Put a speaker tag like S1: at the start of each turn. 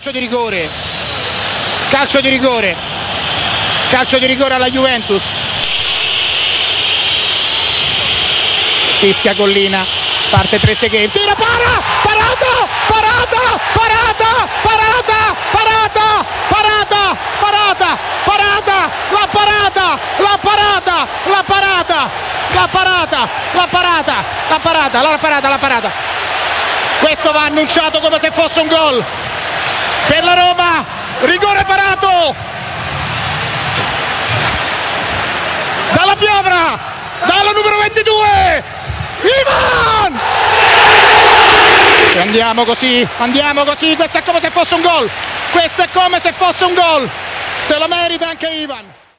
S1: calcio di rigore, calcio di rigore, calcio di rigore alla Juventus. Fischia Collina, parte Trezeguet, tira, parata, parata, parata, parata, parata, parata, parata, parata, la parata, la parata, la parata, la parata, la parata, la parata, la parata, la parata. Questo va annunciato come se fosse un gol per la Roma. Rigore parato dalla Piovra, dalla numero 22, Ivan! Andiamo così, questo è come se fosse un gol, questo è come se fosse un gol, se lo merita anche Ivan.